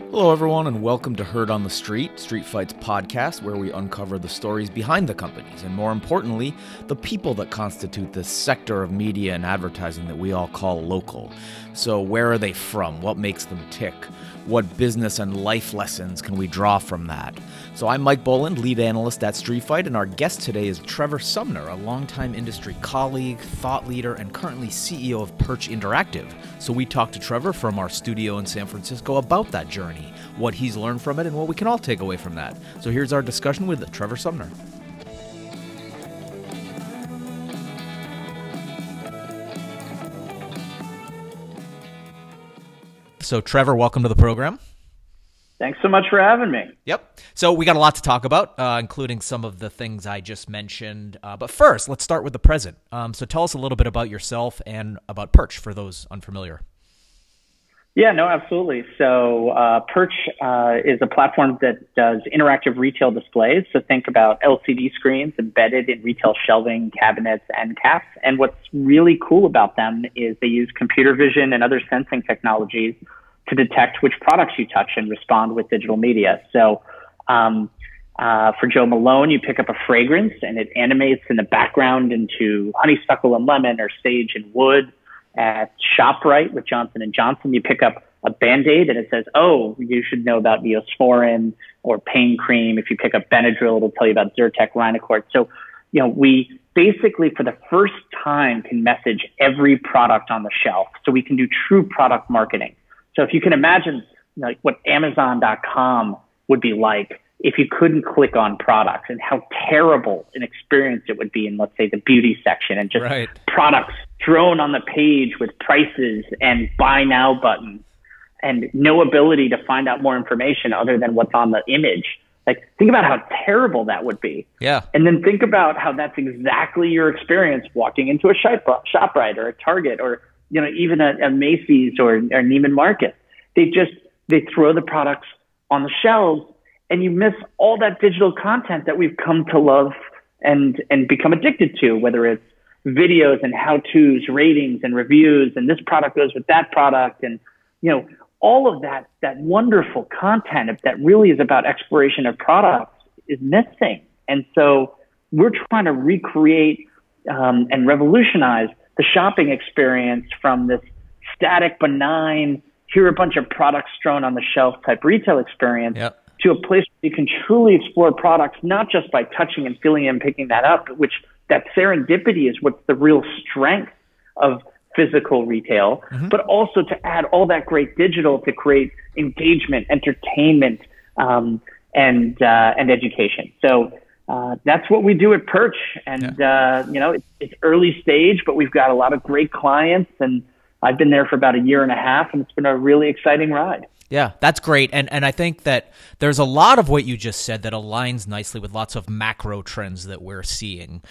Hello, everyone, and welcome to Heard on the Street, Street Fights podcast, where we uncover the stories behind the companies and, more importantly, the people that constitute this sector of media and advertising that we all call local. So, where are they from? What makes them tick? What business and life lessons can we draw from that? So I'm Mike Boland, lead analyst at Street Fight, and our guest today is Trevor Sumner, a longtime industry colleague, thought leader, and currently CEO of Perch Interactive. So we talked to Trevor from our studio in San Francisco about that journey, what he's learned from it, and what we can all take away from that. So here's our discussion with Trevor Sumner. So Trevor, welcome to the program. Thanks so much for having me. Yep. So we got a lot to talk about, including some of the things I just mentioned. But first, let's start with the present. So tell us a little bit about yourself and about Perch for those unfamiliar. Yeah, no, absolutely. So Perch is a platform that does interactive retail displays. So think about LCD screens embedded in retail shelving, cabinets, and caps. And what's really cool about them is they use computer vision and other sensing technologies to detect which products you touch and respond with digital media. So for Joe Malone, you pick up a fragrance and it animates in the background into honeysuckle and lemon or sage and wood. At ShopRite with Johnson & Johnson, you pick up a Band-Aid and it says, oh, you should know about Neosporin or pain cream. If you pick up Benadryl, it'll tell you about Zyrtec, Rhinocort. So, we basically for the first time can message every product on the shelf. So we can do true product marketing. So if you can imagine like what Amazon.com would be like if you couldn't click on products, and how terrible an experience it would be in, let's say, the beauty section, and just products thrown on the page with prices and buy now buttons and no ability to find out more information other than what's on the image. Like, think about how terrible that would be. Yeah. And then think about how that's exactly your experience walking into a ShopRite or a Target or even a Macy's or Neiman Marcus. They throw the products on the shelves, and you miss all that digital content that we've come to love and become addicted to, whether it's videos and how-tos, ratings and reviews, and this product goes with that product, and all of that wonderful content that really is about exploration of products is missing. And so we're trying to recreate and revolutionize the shopping experience from this static, benign, here are a bunch of products strewn on the shelf type retail experience to a place where you can truly explore products, not just by touching and feeling and picking that up, which that serendipity is what's the real strength of physical retail, but also to add all that great digital to create engagement, entertainment, and education. So that's what we do at Perch. And, it's early stage, but we've got a lot of great clients, and I've been there for about a year and a half, and it's been a really exciting ride. Yeah, that's great. And I think that there's a lot of what you just said that aligns nicely with lots of macro trends that we're seeing.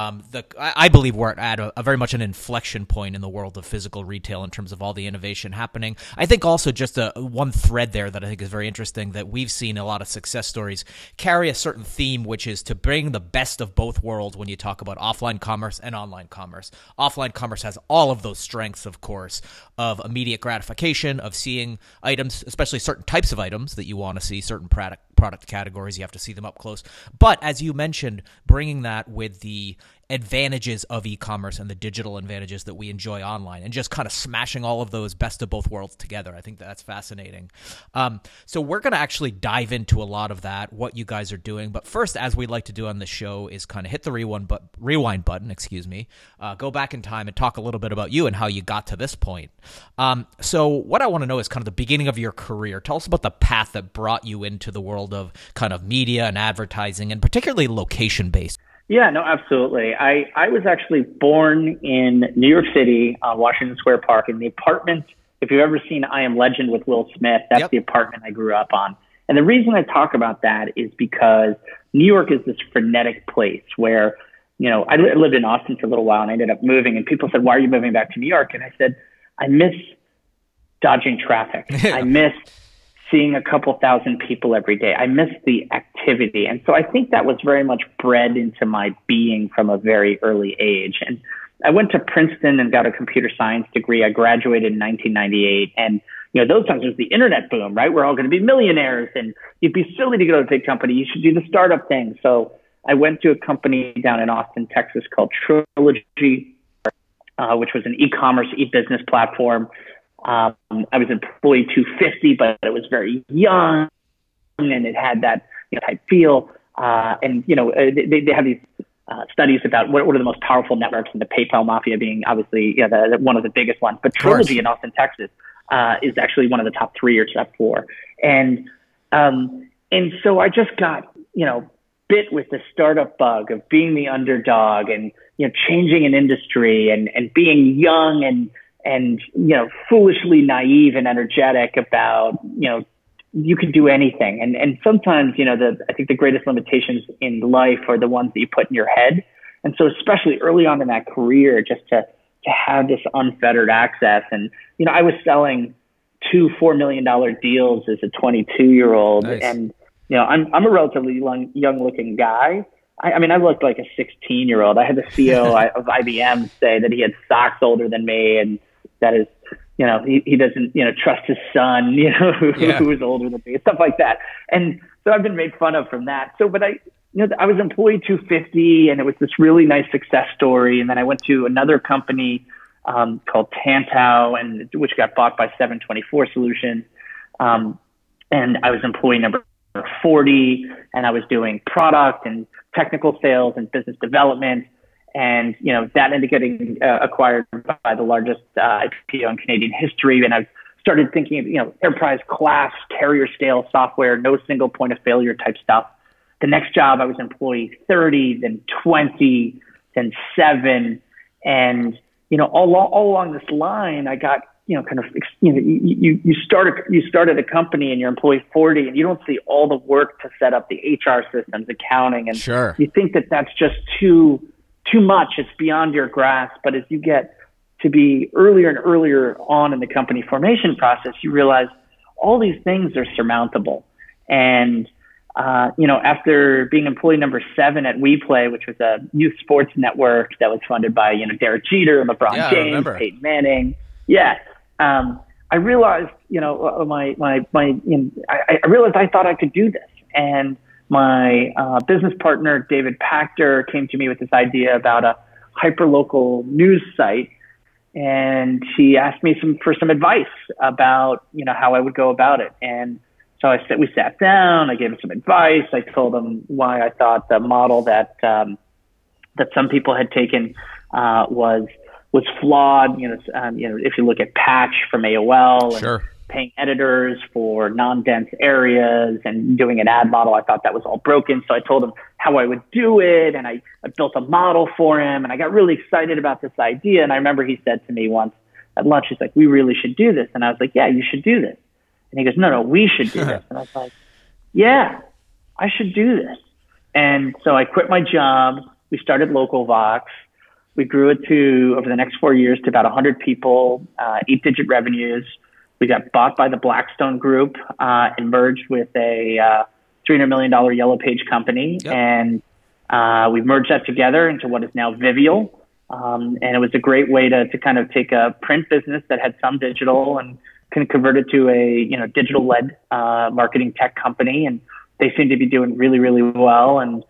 I believe we're at a very much an inflection point in the world of physical retail in terms of all the innovation happening. I think also just one thread there that I think is very interesting, that we've seen a lot of success stories carry a certain theme, which is to bring the best of both worlds when you talk about offline commerce and online commerce. Offline commerce has all of those strengths, of course, of immediate gratification, of seeing items, especially certain types of items that you want to see, certain product categories, you have to see them up close. But as you mentioned, bringing that with the advantages of e-commerce and the digital advantages that we enjoy online, and just kind of smashing all of those best of both worlds together. I think that's fascinating. So we're going to actually dive into a lot of that, what you guys are doing. But first, as we like to do on the show, is kind of hit the rewind button, go back in time and talk a little bit about you and how you got to this point. So what I want to know is kind of the beginning of your career. Tell us about the path that brought you into the world of kind of media and advertising, and particularly location-based. Yeah, no, absolutely. I was actually born in New York City, Washington Square Park, in the apartment. If you've ever seen I Am Legend with Will Smith, that's the apartment I grew up on. And the reason I talk about that is because New York is this frenetic place where, I lived in Austin for a little while and I ended up moving, and people said, why are you moving back to New York? And I said, I miss dodging traffic. I miss seeing a couple thousand people every day. I miss the activity. And so I think that was very much bred into my being from a very early age. And I went to Princeton and got a computer science degree. I graduated in 1998. And those times was the internet boom, right? We're all going to be millionaires, and you'd be silly to go to a big company. You should do the startup thing. So I went to a company down in Austin, Texas called Trilogy, which was an e-commerce, e-business platform. I was employee 250, but it was very young, and it had that type feel. And they have these studies about what are the most powerful networks, and the PayPal mafia being obviously one of the biggest ones. But Trilogy in Austin, Texas, is actually one of the top 3 or top 4. And so I just got bit with the startup bug of being the underdog and changing an industry and being young and foolishly naive and energetic about you can do anything. And sometimes, I think the greatest limitations in life are the ones that you put in your head. And so especially early on in that career, just to have this unfettered access. And, I was selling $2-4 million deals as a 22-year-old. Nice. And, I'm a relatively young looking guy. I mean, I looked like a 16-year-old. I had the CEO of IBM say that he had socks older than me, and that is, he doesn't, trust his son, who was older than me, stuff like that. And so I've been made fun of from that. So, but I was employee 250, and it was this really nice success story. And then I went to another company called Tantau, which got bought by 724 Solutions. And I was employee number 40, and I was doing product and technical sales and business development. And, that ended up getting acquired by the largest IPO in Canadian history. And I started thinking of, enterprise class, carrier scale software, no single point of failure type stuff. The next job, I was employee 30, then 20, then 7. And, all along this line, I got, you started a company and you're employee 40, and you don't see all the work to set up the HR systems, accounting. And sure, you think that that's just too much. It's beyond your grasp. But as you get to be earlier and earlier on in the company formation process, you realize all these things are surmountable. And, after being employee number 7 at WePlay, which was a youth sports network that was funded by, Derek Jeter, LeBron James, Peyton Manning. Yeah. I realized, I realized I thought I could do this. And my business partner, David Pachter, came to me with this idea about a hyperlocal news site. And he asked me for some advice about, how I would go about it. And so we sat down, I gave him some advice. I told him why I thought the model that some people had taken, was flawed. If you look at Patch from AOL, sure, and paying editors for non-dense areas and doing an ad model, I thought that was all broken. So I told him how I would do it, and I built a model for him, and I got really excited about this idea. And I remember he said to me once at lunch, he's like, "We really should do this." And I was like, "Yeah, you should do this." And he goes, No, we should do this. And I was like, "Yeah, I should do this." And so I quit my job. We started LocalVox. We grew it over the next 4 years, to about 100 people, 8-digit revenues. We got bought by the Blackstone Group and merged with a $300 million Yellow Page company. Yep. And we merged that together into what is now Vivial. And it was a great way to kind of take a print business that had some digital and can convert it to a digital-led marketing tech company. And they seem to be doing really, really well. And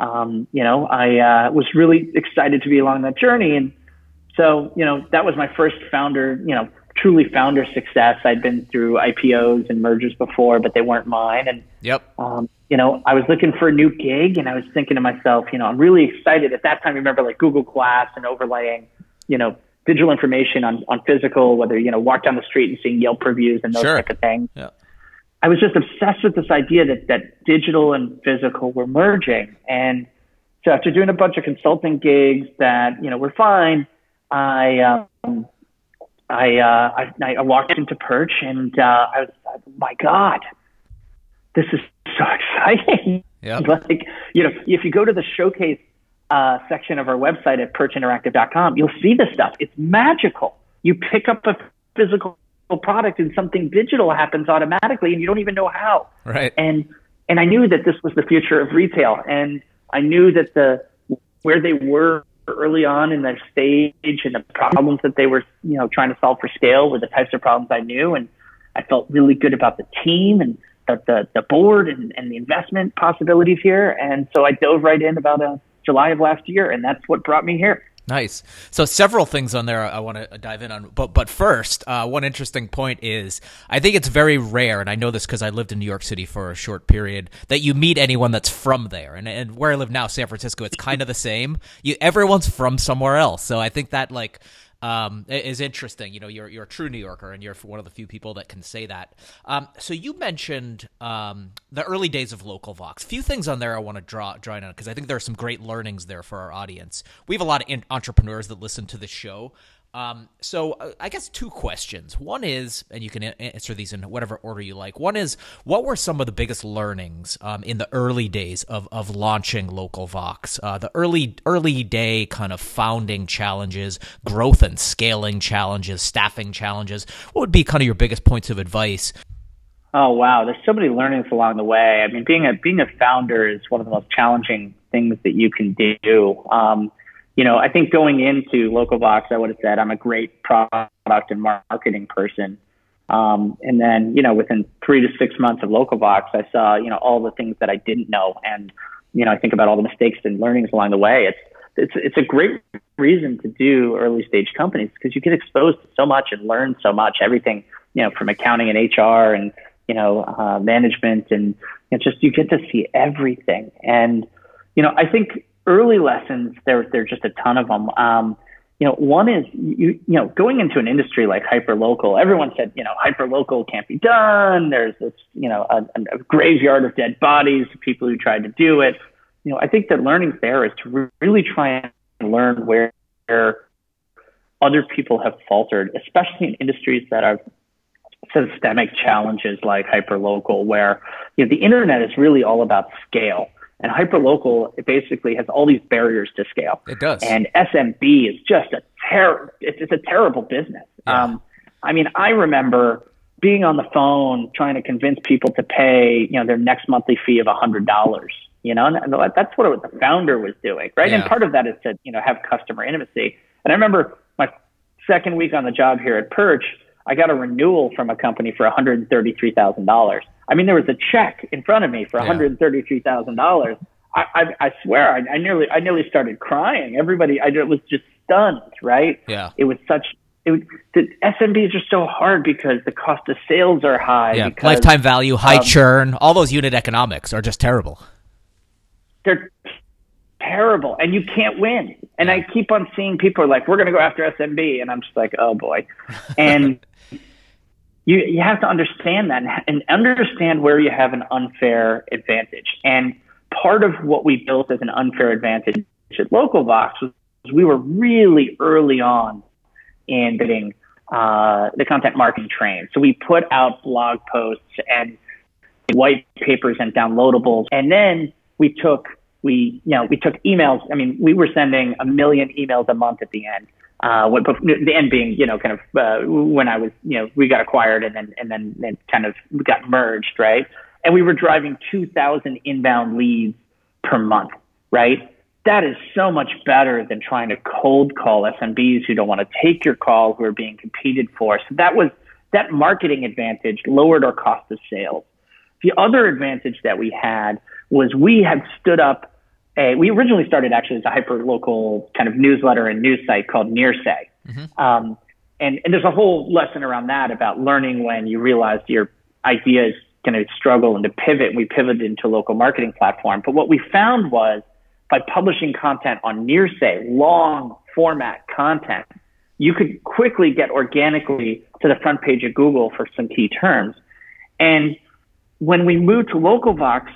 I was really excited to be along that journey. And so, that was my first truly founder success. I'd been through IPOs and mergers before, but they weren't mine. And, I was looking for a new gig, and I was thinking to myself, I'm really excited. At that time, remember like Google Glass and overlaying, digital information on physical, whether, walk down the street and seeing Yelp reviews and those type of things. Yeah. I was just obsessed with this idea that digital and physical were merging. And so after doing a bunch of consulting gigs that, were fine, I walked into Perch, and I was like, oh my God, this is so exciting. Yep. Like, if you go to the showcase section of our website at perchinteractive.com, you'll see this stuff. It's magical. You pick up a physical product and something digital happens automatically, and you don't even know how. Right. And I knew that this was the future of retail, and I knew that where they were early on in their stage and the problems that they were, trying to solve for scale were the types of problems I knew. And I felt really good about the team and the board and the investment possibilities here. And so I dove right in about July of last year, and that's what brought me here. Nice. So several things on there I want to dive in on. But first, one interesting point is I think it's very rare, and I know this because I lived in New York City for a short period, that you meet anyone that's from there. And where I live now, San Francisco, it's kind of the same. Everyone's from somewhere else. So I think that is interesting. You're a true New Yorker, and you're one of the few people that can say that. So you mentioned the early days of LocalVox. Few things on there I want to draw in on because I think there are some great learnings there for our audience. We have a lot of entrepreneurs that listen to this show. So I guess two questions. One is, and you can answer these in whatever order you like. One is, what were some of the biggest learnings in the early days of launching LocalVox? The early day kind of founding challenges, growth and scaling challenges, staffing challenges. What would be kind of your biggest points of advice? Oh, wow. There's so many learnings along the way. I mean, being a founder is one of the most challenging things that you can do. I think going into LocalVox, I would have said I'm a great product and marketing person. And then, within 3 to 6 months of LocalVox, I saw, all the things that I didn't know. And, I think about all the mistakes and learnings along the way. It's a great reason to do early stage companies because you get exposed to so much and learn so much, everything, from accounting and HR and, management and you get to see everything. And, I think early lessons, there are just a ton of them. One is, going into an industry like hyperlocal, everyone said, hyperlocal can't be done. There's this, a graveyard of dead bodies, people who tried to do it. I think the learnings there is to really try and learn where other people have faltered, especially in industries that are systemic challenges like hyperlocal, where, the internet is really all about scale. And hyperlocal, it basically has all these barriers to scale. It does. And SMB is just it's a terrible business. Yeah. I remember being on the phone trying to convince people to pay, their next monthly fee of $100, and that's what the founder was doing, right? Yeah. And part of that is to, have customer intimacy. And I remember my second week on the job here at Perch, I got a renewal from a company for $133,000. There was a check in front of me for $133,000. I swear, I nearly started crying. Everybody, I was just stunned, right? Yeah. The SMBs are so hard because the cost of sales are high. Yeah. Because, lifetime value, high churn, all those unit economics are just terrible. They're terrible, and you can't win. And I keep on seeing people are like, we're going to go after SMB, and I'm just like, oh boy. And you have to understand that and understand where you have an unfair advantage. And part of what we built as an unfair advantage at LocalVox was we were really early on in getting the content marketing train. So we put out blog posts and white papers and downloadables, and then we took emails. We were sending 1 million emails a month at the end. The end being, when I was, we got acquired and then it kind of got merged, right? And we were driving 2,000 inbound leads per month, right? That is so much better than trying to cold call SMBs who don't want to take your call, who are being competed for. So that marketing advantage lowered our cost of sales. The other advantage that we had was we had stood up we originally started actually as a hyperlocal kind of newsletter and news site called Nearsay. Mm-hmm. And there's a whole lesson around that about learning when you realize your idea is going to struggle and to pivot. We pivoted into a local marketing platform. But what we found was by publishing content on Nearsay, long format content, you could quickly get organically to the front page of Google for some key terms. And when we moved to LocalVox,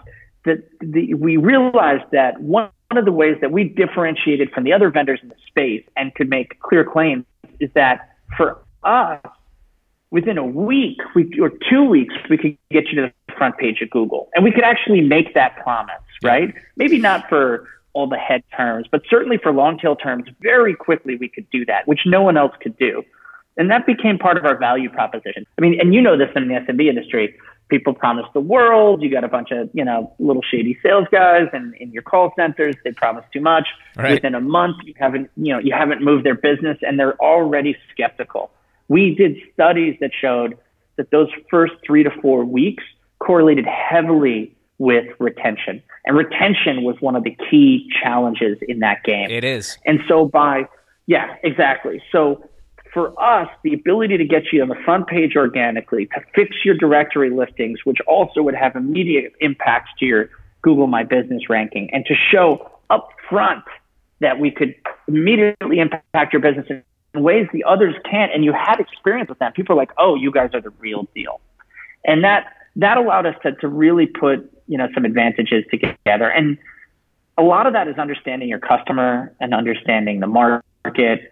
we realized that one of the ways that we differentiated from the other vendors in the space and could make clear claims is that for us, within a week or 2 weeks, we could get you to the front page of Google. And we could actually make that promise, right? Maybe not for all the head terms, but certainly for long tail terms, very quickly we could do that, which no one else could do. And that became part of our value proposition. And you know this in the SMB industry. People promise the world. You got a bunch of, little shady sales guys and in your call centers, they promise too much. Right. Within a month, you haven't moved their business and they're already skeptical. We did studies that showed that those first 3 to 4 weeks correlated heavily with retention. And retention was one of the key challenges in that game. It is. And so yeah, exactly. So for us, the ability to get you on the front page organically, to fix your directory listings, which also would have immediate impacts to your Google My Business ranking, and to show up front that we could immediately impact your business in ways the others can't, and you had experience with that. People are like, oh, you guys are the real deal. And that allowed us to really put, some advantages together. And a lot of that is understanding your customer and understanding the market.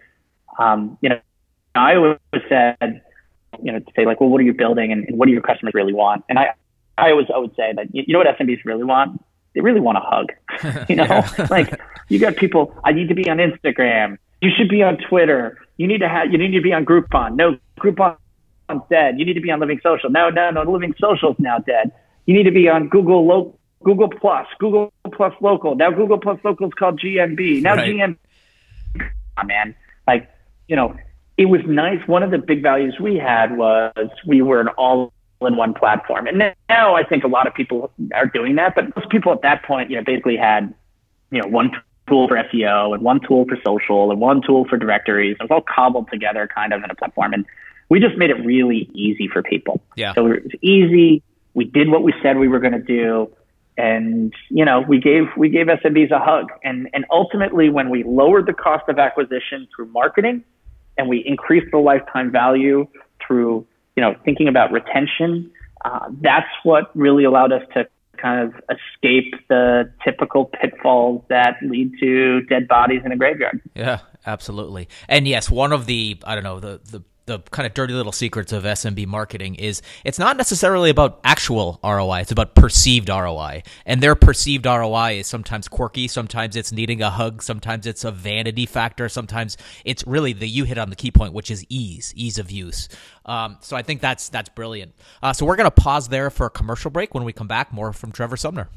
I always said, to say like, well, what are you building and what do your customers really want? And I would say that, what SMBs really want? They really want a hug. Like you got people, I need to be on Instagram. You should be on Twitter. You need to be on Groupon. No, Groupon's dead. You need to be on Living Social. No, Living Social is now dead. You need to be on Google Plus Local. Now Google Plus Local is called GMB. Now right. GMB, man. Like, it was nice. One of the big values we had was we were an all-in-one platform. And now I think a lot of people are doing that, but most people at that point, basically had, one tool for SEO and one tool for social and one tool for directories. It was all cobbled together kind of in a platform. And we just made it really easy for people. Yeah. So it was easy. We did what we said we were going to do. And, we gave SMBs a hug. And ultimately, when we lowered the cost of acquisition through marketing and we increased the lifetime value through, thinking about retention, that's what really allowed us to kind of escape the typical pitfalls that lead to dead bodies in a graveyard. Yeah, absolutely. And yes, one of the kind of dirty little secrets of SMB marketing is it's not necessarily about actual ROI. It's about perceived ROI. And their perceived ROI is sometimes quirky. Sometimes it's needing a hug. Sometimes it's a vanity factor. Sometimes it's really you hit on the key point, which is ease of use. So I think that's brilliant. So we're going to pause there for a commercial break. When we come back, more from Trevor Sumner.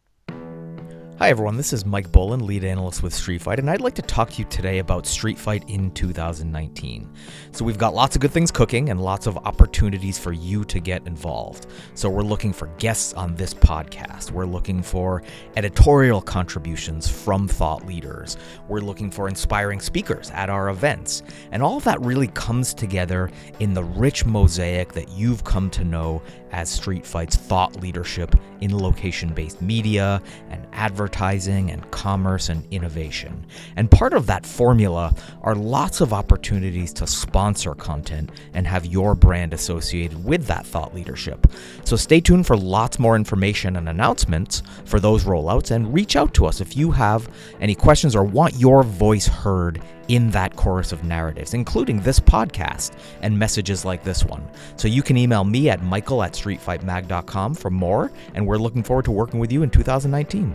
Hi everyone, this is Mike Boland, lead analyst with Street Fight, and I'd like to talk to you today about Street Fight in 2019. So we've got lots of good things cooking and lots of opportunities for you to get involved. So we're looking for guests on this podcast. We're looking for editorial contributions from thought leaders. We're looking for inspiring speakers at our events. And all of that really comes together in the rich mosaic that you've come to know as Street Fight's thought leadership in location-based media and advertising and commerce and innovation. And part of that formula are lots of opportunities to sponsor content and have your brand associated with that thought leadership. So stay tuned for lots more information and announcements for those rollouts, and reach out to us if you have any questions or want your voice heard in that chorus of narratives, including this podcast and messages like this one. So you can email me at michael@streetfightmag.com for more, and we're looking forward to working with you in 2019.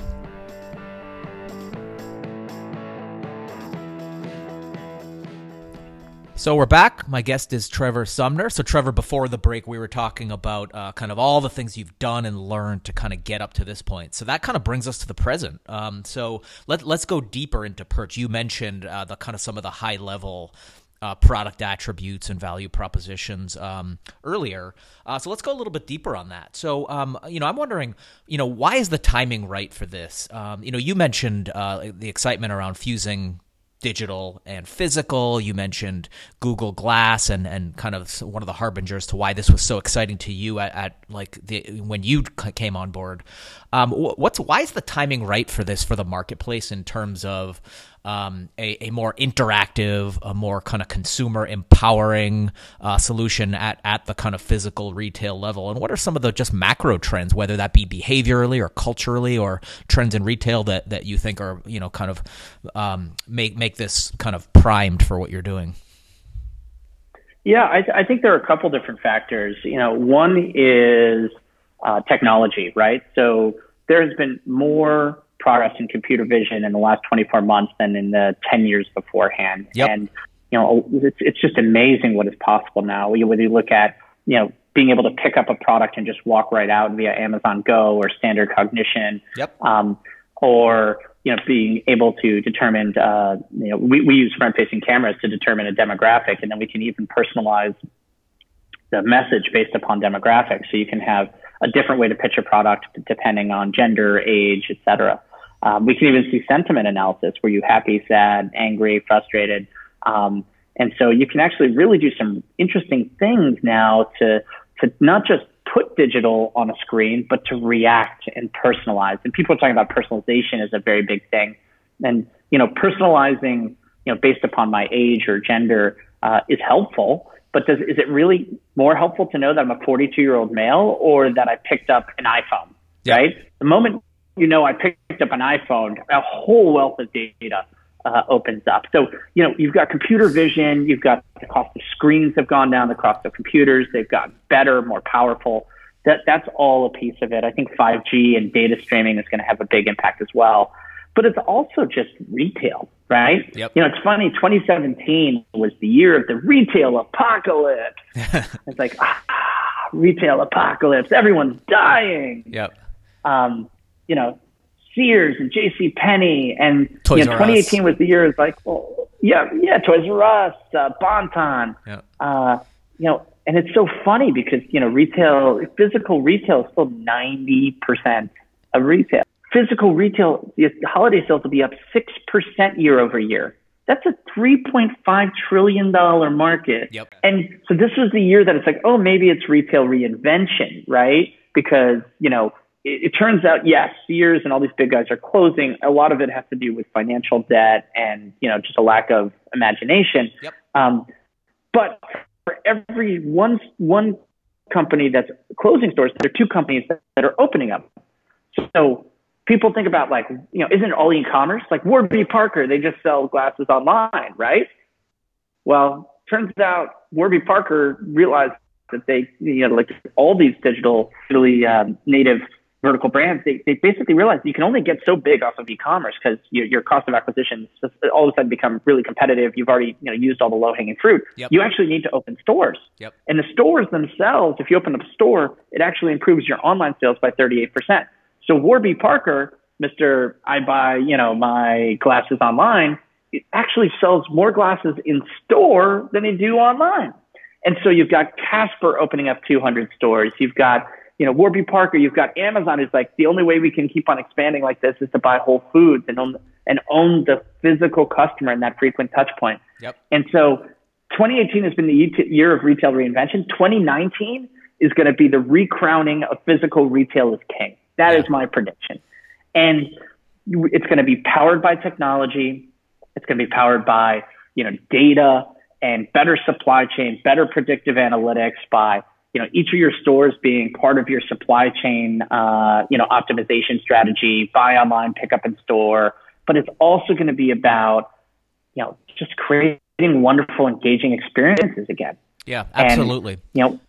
So we're back. My guest is Trevor Sumner. So Trevor, before the break, we were talking about kind of all the things you've done and learned to kind of get up to this point. So that kind of brings us to the present. So let's go deeper into Perch. You mentioned the kind of some of the high level product attributes and value propositions earlier. So let's go a little bit deeper on that. So, I'm wondering, why is the timing right for this? You mentioned the excitement around fusing digital and physical. You mentioned Google Glass and kind of one of the harbingers to why this was so exciting to you at when you came on board. Why is the timing right for this for the marketplace in terms of a more interactive, a more kind of consumer empowering solution at the kind of physical retail level? And what are some of the just macro trends, whether that be behaviorally or culturally or trends in retail that you think are, kind of make this kind of primed for what you're doing? Yeah, I think there are a couple different factors. One is technology, right? So there has been more progress in computer vision in the last 24 months than in the 10 years beforehand. Yep. And, it's just amazing what is possible now. Whether you look at, being able to pick up a product and just walk right out via Amazon Go or standard cognition. Yep. Or, being able to determine, we use front-facing cameras to determine a demographic, and then we can even personalize the message based upon demographics. So you can have a different way to pitch a product depending on gender, age, et cetera. We can even see sentiment analysis. Were you happy, sad, angry, frustrated? And so you can actually really do some interesting things now to not just put digital on a screen, but to react and personalize. And people are talking about personalization as a very big thing. And, personalizing, based upon my age or gender is helpful. But is it really more helpful to know that I'm a 42-year-old male or that I picked up an iPhone, right? The moment I picked up an iPhone, a whole wealth of data opens up. So, you've got computer vision, you've got the cost of screens have gone down, the cost of computers, they've gotten better, more powerful. That's all a piece of it. I think 5G and data streaming is going to have a big impact as well. But it's also just retail, right? Yep. It's funny, 2017 was the year of the retail apocalypse. It's like, retail apocalypse, everyone's dying. Yep. Sears and J.C. Penney, and Toys R Us. 2018 was the year. It's like, Toys R Us, Bon-Ton. Yep. And it's so funny because physical retail is still 90% of retail. Physical retail, the holiday sales will be up 6% year over year. That's a $3.5 trillion market. Yep. And so this was the year that it's like, maybe it's retail reinvention, right? Because, it turns out, yes, Sears and all these big guys are closing. A lot of it has to do with financial debt and, just a lack of imagination. Yep. But for every one company that's closing stores, there are two companies that are opening up. So people think about isn't it all e-commerce? Like Warby Parker, they just sell glasses online, right? Well, turns out Warby Parker realized that they, all these digital, really native vertical brands, they basically realized you can only get so big off of e-commerce because your cost of acquisition all of a sudden become really competitive. You've already used all the low-hanging fruit. Yep. You actually need to open stores. Yep. And the stores themselves, if you open up a store, it actually improves your online sales by 38%. So Warby Parker, Mr. I buy, my glasses online, it actually sells more glasses in store than they do online. And so you've got Casper opening up 200 stores. You've got Warby Parker, you've got Amazon is like, the only way we can keep on expanding like this is to buy Whole Foods and own the physical customer and that frequent touch point. Yep. And so 2018 has been the year of retail reinvention. 2019 is going to be the recrowning of physical retail as king. That is my prediction. And it's going to be powered by technology. It's going to be powered by, data and better supply chain, better predictive analytics by, each of your stores being part of your supply chain, optimization strategy, buy online, pick up in store. But it's also going to be about, just creating wonderful, engaging experiences again. Yeah, absolutely. And,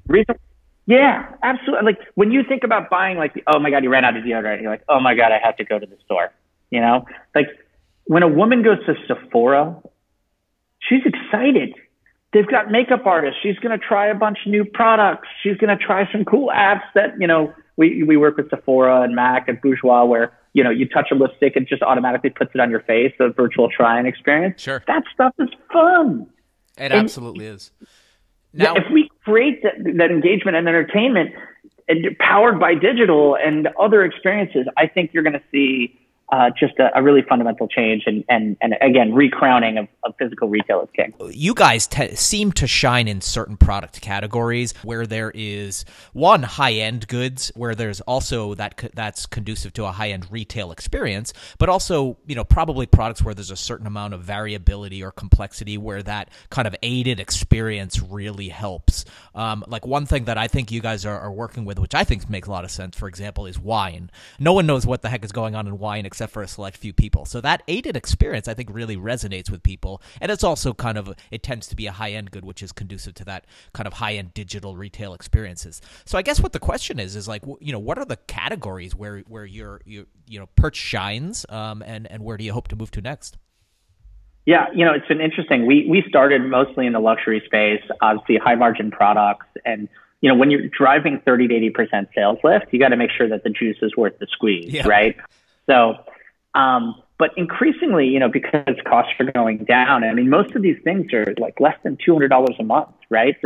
yeah, absolutely. Like when you think about buying, oh my God, you ran out of deodorant. You're like, oh my God, I have to go to the store. Like when a woman goes to Sephora, she's excited. They've got makeup artists. She's going to try a bunch of new products. She's going to try some cool apps that, we work with Sephora and MAC and Bourjois where, you touch a lipstick and it just automatically puts it on your face, a virtual try-on experience. Sure. That stuff is fun. It absolutely is. Now, if we create that engagement and entertainment powered by digital and other experiences, I think you're going to see just a really fundamental change and again, recrowning of physical retail as king. You guys seem to shine in certain product categories where there is one high-end goods, where there's also that's conducive to a high-end retail experience, but also probably products where there's a certain amount of variability or complexity where that kind of aided experience really helps. Like one thing that I think you guys are working with, which I think makes a lot of sense, for example, is wine. No one knows what the heck is going on in wine except for a select few people. So that aided experience, I think, really resonates with people. And it's also it tends to be a high-end good, which is conducive to that kind of high-end digital retail experiences. So I guess what the question is like, what are the categories where your Perch shines, and where do you hope to move to next? Yeah, it's been interesting. We started mostly in the luxury space, obviously high margin products. And, when you're driving 30 to 80% sales lift, you got to make sure that the juice is worth the squeeze, right? So, but increasingly, because costs are going down, I mean, most of these things are like less than $200 a month, right? So,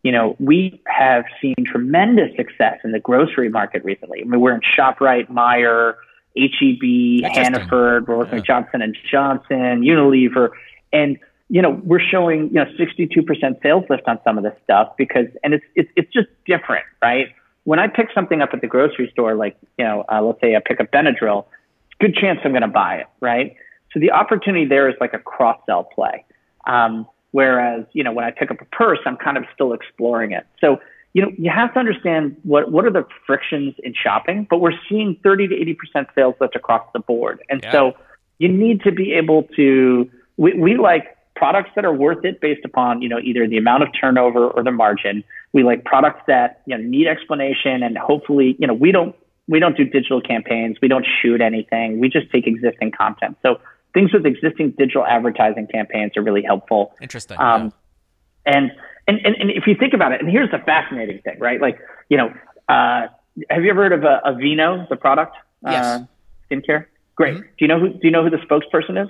we have seen tremendous success in the grocery market recently. I mean, we're in ShopRite, Meijer, H-E-B, Hannaford. We're working with Johnson & Johnson, Unilever. And, we're showing, 62% sales lift on some of this stuff and it's just different, right? When I pick something up at the grocery store, like, let's say I pick up Benadryl, good chance I'm going to buy it, right? So the opportunity there is like a cross-sell play. Whereas, when I pick up a purse, I'm kind of still exploring it. So, you have to understand what are the frictions in shopping, but we're seeing 30 to 80% sales lift across the board. And so you need to be able to, we like products that are worth it based upon, either the amount of turnover or the margin. We like products that, need explanation, and hopefully, we don't do digital campaigns. We don't shoot anything. We just take existing content. So things with existing digital advertising campaigns are really helpful. Interesting. And if you think about it, and here's the fascinating thing, right? Like, have you ever heard of Aveeno, the product? Yes. Skincare? Great. Mm-hmm. Do you know who the spokesperson is?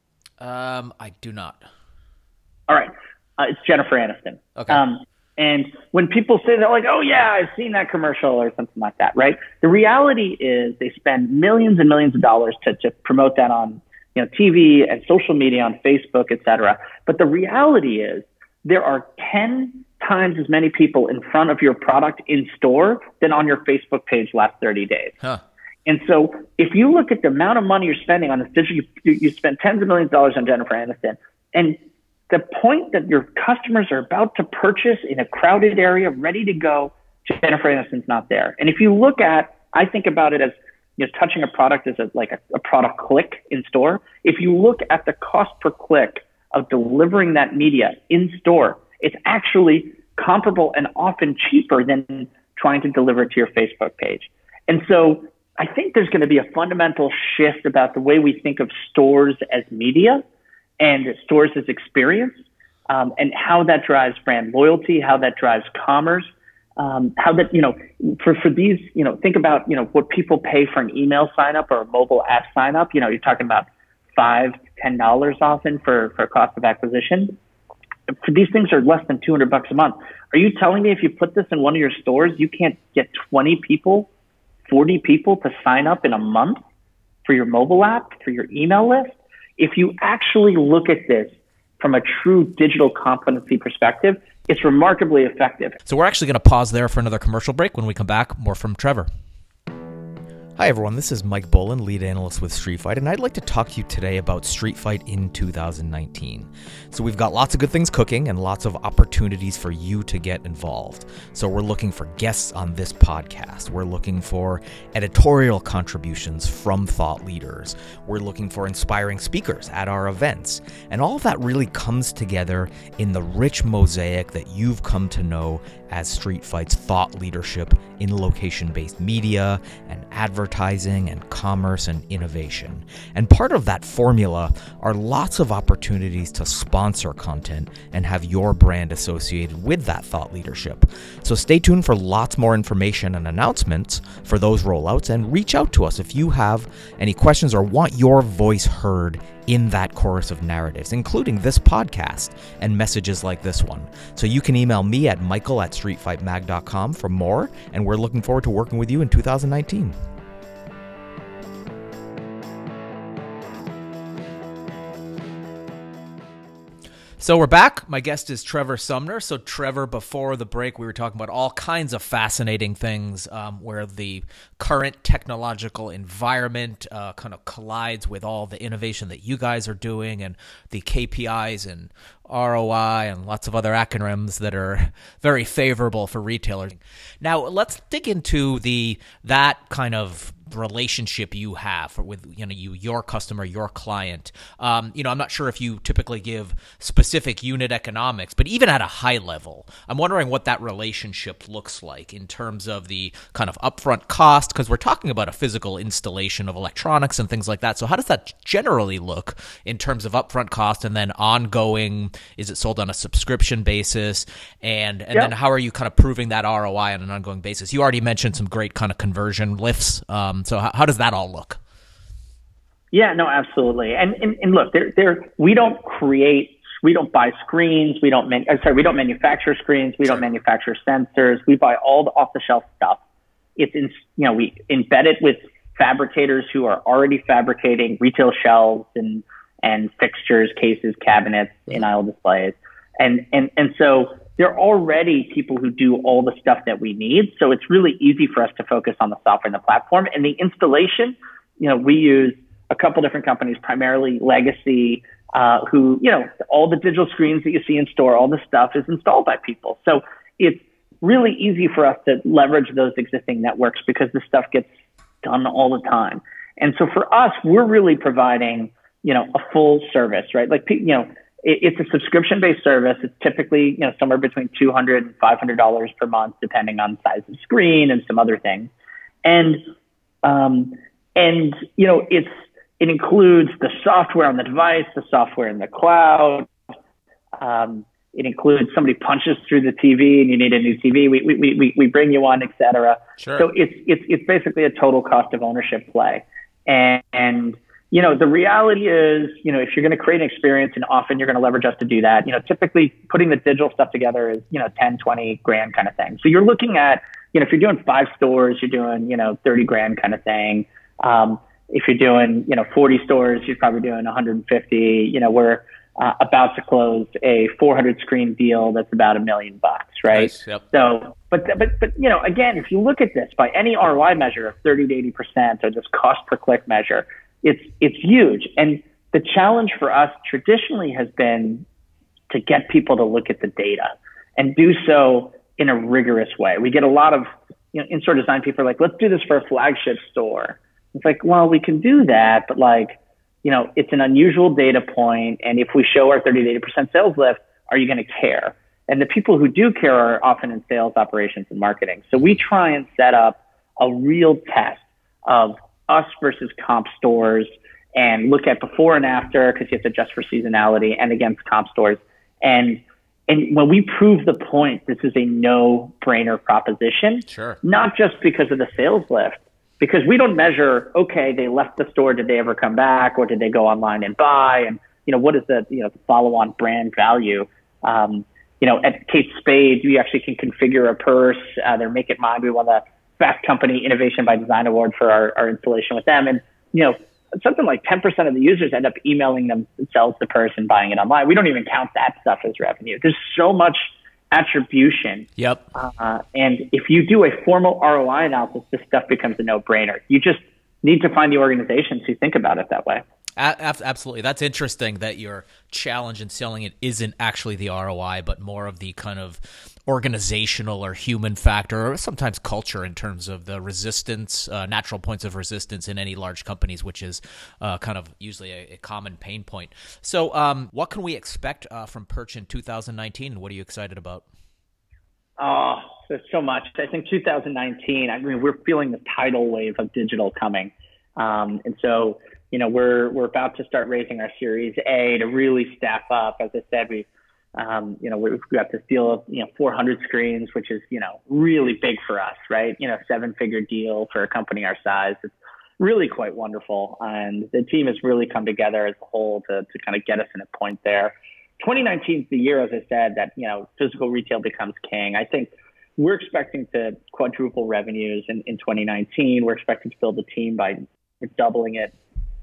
I do not. All right. It's Jennifer Aniston. Okay. And when people say, they're like, oh yeah, I've seen that commercial or something like that, right? The reality is they spend millions and millions of dollars to promote that on, TV and social media, on Facebook, et cetera. But the reality is there are 10 times as many people in front of your product in store than on your Facebook page last 30 days. Huh. And so if you look at the amount of money you're spending on this digital, you spend tens of millions of dollars on Jennifer Aniston. And the point that your customers are about to purchase in a crowded area, ready to go, Jennifer Aniston's not there. And if you look at, I think about it as, touching a product as a product click in store. If you look at the cost per click of delivering that media in store, it's actually comparable and often cheaper than trying to deliver it to your Facebook page. And so I think there's going to be a fundamental shift about the way we think of stores as media and stores as experience, and how that drives brand loyalty, how that drives commerce, how that, for these, think about, what people pay for an email sign up or a mobile app sign up. You're talking about $5 to $10 often for cost of acquisition. For these things are less than $200 a month. Are you telling me if you put this in one of your stores, you can't get 20 people, 40 people to sign up in a month for your mobile app, for your email list? If you actually look at this from a true digital competency perspective, it's remarkably effective. So we're actually going to pause there for another commercial break. When we come back, more from Trevor. Hi everyone, this is Mike Bolin, lead analyst with Street Fight, and I'd like to talk to you today about Street Fight in 2019. So we've got lots of good things cooking and lots of opportunities for you to get involved. So we're looking for guests on this podcast. We're looking for editorial contributions from thought leaders. We're looking for inspiring speakers at our events. And all of that really comes together in the rich mosaic that you've come to know as Street Fight's thought leadership in location-based media and advertising and commerce and innovation. And part of that formula are lots of opportunities to sponsor content and have your brand associated with that thought leadership. So stay tuned for lots more information and announcements for those rollouts, and reach out to us if you have any questions or want your voice heard in that chorus of narratives, including this podcast and messages like this one. So you can email me at michael@streetfightmag.com for more, and we're looking forward to working with you in 2019. So we're back. My guest is Trevor Sumner. So Trevor, before the break, we were talking about all kinds of fascinating things where the current technological environment kind of collides with all the innovation that you guys are doing, and the KPIs and ROI and lots of other acronyms that are very favorable for retailers. Now let's dig into that kind of relationship you have with your customer, your client. I'm not sure if you typically give specific unit economics, but even at a high level, I'm wondering what that relationship looks like in terms of the kind of upfront cost, because we're talking about a physical installation of electronics and things like that. So how does that generally look in terms of upfront cost, and then ongoing? Is it sold on a subscription basis? And then how are you kind of proving that ROI on an ongoing basis? You already mentioned some great kind of conversion lifts. So how does that all look? Yeah, no, absolutely. And look, we don't create We don't buy screens. We don't manufacture screens. We don't manufacture sensors. We buy all the off-the-shelf stuff. We embed it with fabricators who are already fabricating retail shelves and fixtures, cases, cabinets, in-aisle displays. And so there are already people who do all the stuff that we need. So it's really easy for us to focus on the software and the platform. And the installation, we use a couple different companies, primarily Legacy, who, all the digital screens that you see in store, all the stuff is installed by people. So it's really easy for us to leverage those existing networks because the stuff gets done all the time. And so for us, we're really providing, a full service, right? Like, it's a subscription-based service. It's typically, somewhere between $200 and $500 per month, depending on size of screen and some other things. And it includes the software on the device, the software in the cloud. It includes somebody punches through the TV and you need a new TV. We bring you one, et cetera. Sure. So it's basically a total cost of ownership play. And the reality is, if you're going to create an experience, and often you're going to leverage us to do that, typically putting the digital stuff together is, 10, 20 grand kind of thing. So you're looking at, if you're doing 5 stores, you're doing, 30 grand kind of thing. If you're doing, 40 stores, you're probably doing 150. We're about to close a 400 screen deal that's about $1 million, right? Nice, yep. So, but again, if you look at this by any ROI measure of 30 to 80% or just cost per click measure, it's huge. And the challenge for us traditionally has been to get people to look at the data and do so in a rigorous way. We get a lot of, in-store design people are like, let's do this for a flagship store. It's like, well, we can do that, but it's an unusual data point. And if we show our 30 to 80% sales lift, are you going to care? And the people who do care are often in sales, operations, and marketing. So we try and set up a real test of us versus comp stores and look at before and after, because you have to adjust for seasonality, and against comp stores. And when we prove the point, this is a no-brainer proposition. Sure. Not just because of the sales lift, because we don't measure, okay, they left the store, did they ever come back, or did they go online and buy? And, what is the follow-on brand value? At Kate Spade, you actually can configure a purse. Their Make It Mine, we won the Fast Company Innovation by Design Award for our installation with them. And, something like 10% of the users end up emailing themselves the purse and buying it online. We don't even count that stuff as revenue. There's so much attribution. Yep. And if you do a formal ROI analysis, this stuff becomes a no-brainer. You just need to find the organizations who think about it that way. Absolutely. That's interesting that your challenge in selling it isn't actually the ROI, but more of the kind of organizational or human factor, or sometimes culture, in terms of the resistance, natural points of resistance in any large companies, which is kind of usually a common pain point. So what can we expect from Perch in 2019? What are you excited about? Oh, there's so much. I think 2019, we're feeling the tidal wave of digital coming. And so, we're about to start raising our Series A to really staff up. As I said, we've got this deal of, 400 screens, which is, really big for us, right? 7-figure deal for a company our size. It's really quite wonderful. And the team has really come together as a whole to kind of get us in a point there. 2019 is the year, as I said, that, physical retail becomes king. I think we're expecting to quadruple revenues in 2019. We're expecting to build the team by doubling it.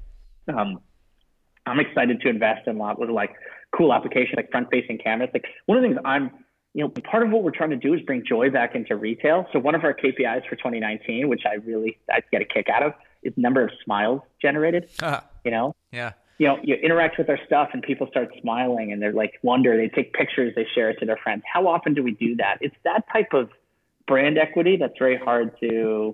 I'm excited to invest in a lot with cool applications like front-facing cameras. One of the things part of what we're trying to do is bring joy back into retail. So one of our KPIs for 2019, which I get a kick out of, is number of smiles generated. Yeah. You interact with our stuff and people start smiling and they're wonder, they take pictures, they share it to their friends. How often do we do that? It's that type of brand equity that's very hard to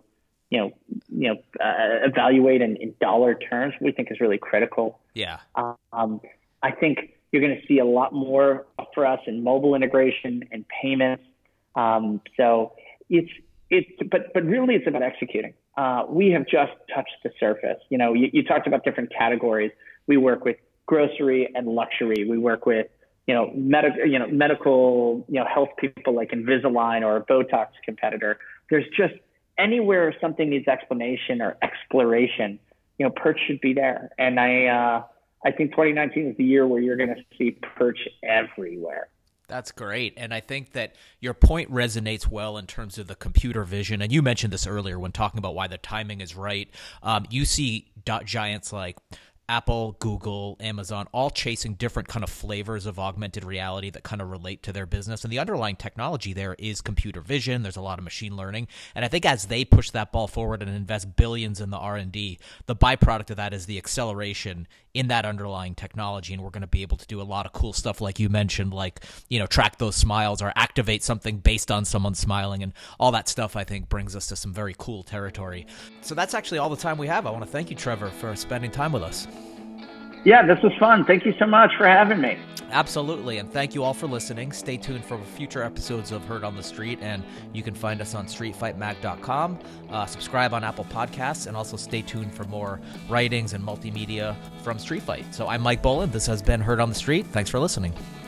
evaluate in dollar terms. We think is really critical. Yeah. I think you're going to see a lot more for us in mobile integration and payments. So but really it's about executing. We have just touched the surface. You talked about different categories. We work with grocery and luxury. We work with, medical, health people like Invisalign or a Botox competitor. There's just anywhere something needs explanation or exploration, Perch should be there. And I I think 2019 is the year where you're going to see perch everywhere. That's great. And I think that your point resonates well in terms of the computer vision. And you mentioned this earlier when talking about why the timing is right. You see giants like Apple, Google, Amazon, all chasing different kind of flavors of augmented reality that kind of relate to their business. And the underlying technology there is computer vision. There's a lot of machine learning. And I think as they push that ball forward and invest billions in the R&D, the byproduct of that is the acceleration in that underlying technology. And we're going to be able to do a lot of cool stuff like you mentioned, like, track those smiles or activate something based on someone smiling, and all that stuff, I think, brings us to some very cool territory. So that's actually all the time we have. I want to thank you, Trevor, for spending time with us. Yeah, this was fun. Thank you so much for having me. Absolutely. And thank you all for listening. Stay tuned for future episodes of Heard on the Street, and you can find us on streetfightmag.com. Subscribe on Apple Podcasts, and also stay tuned for more writings and multimedia from Street Fight. So I'm Mike Boland. This has been Heard on the Street. Thanks for listening.